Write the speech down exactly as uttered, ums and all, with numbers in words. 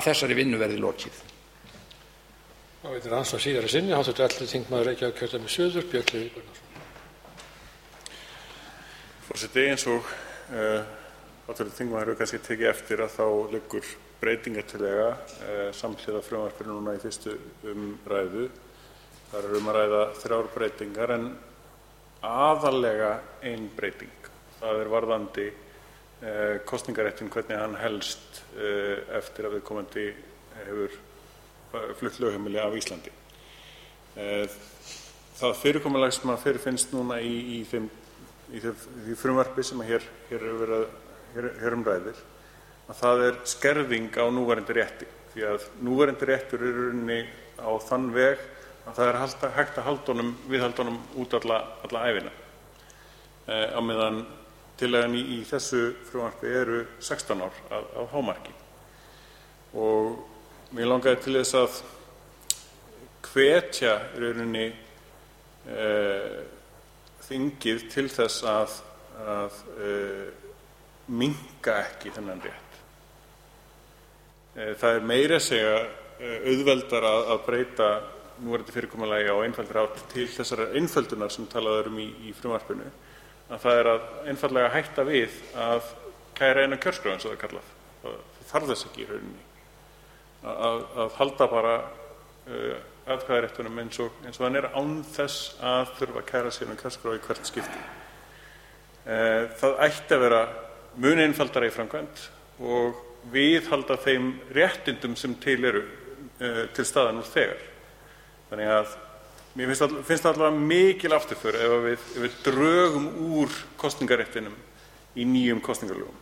að þessari vinnu verði lokið. Það veitir hans að síðari sinni, háttvirtur ellefti þingmaður Reykjavíkurkjördæmis suður, Björn Leví Gunnarsson. Forseti, eins og uh, háttvirtur þingmaður hefur kannski tekið eftir að þá liggur breytingartillaga uh, samhliða frumvarpinu núna í fyrstu umræðu. Það er um að ræða þrjár breytingar en aðallega ein breyting. Það er varðandi uh, kosningaréttin, hvernig hann helst uh, eftir að viðkomandi hefur flutt lögheimili af Íslandi. Það fyrirkomulag sem að fyrirfinnst núna í, í, þeim, í því frumvarpi sem hér, hér, verið, hér, hér um ræðir, að það er skerðing á núverandi rétti. Því að núverandi réttur er í rauninni á þann veg að það er halda, hægt að halda honum, viðhalda honum út alla, alla ævina. E, á meðan tillagan í, í þessu frumvarpi eru sextán ár að, að hámarki. Og mér langaði til þess að hvetja í rauninni e, þingið til þess að, að e, minnka ekki þennan rétt. E, það er meira að segja e, auðveldar að, að breyta núverandi fyrirkomulagi á einfaldri hátt til þessarar einföldunar sem talað er um í, í frumvarpinu, að það er að einfaldlega hætta við að kæra eina kjörskrá eins og það kallað. Það þarf þess ekki í rauninni. Að, að halda bara uh, atkvæðaréttunum eins og, eins og hann er án þess að þurfa að kæra sér um kjörskrá í hvert skipti. Uh, það ætti að vera mun einfaldara í framkvæmd og viðhalda þeim réttindum sem til eru uh, til staðar nú þegar. Þannig að mér finnst, all, finnst allavega mikil afturför ef við, ef við drögum úr kosningaréttinum í nýjum kosningalögum.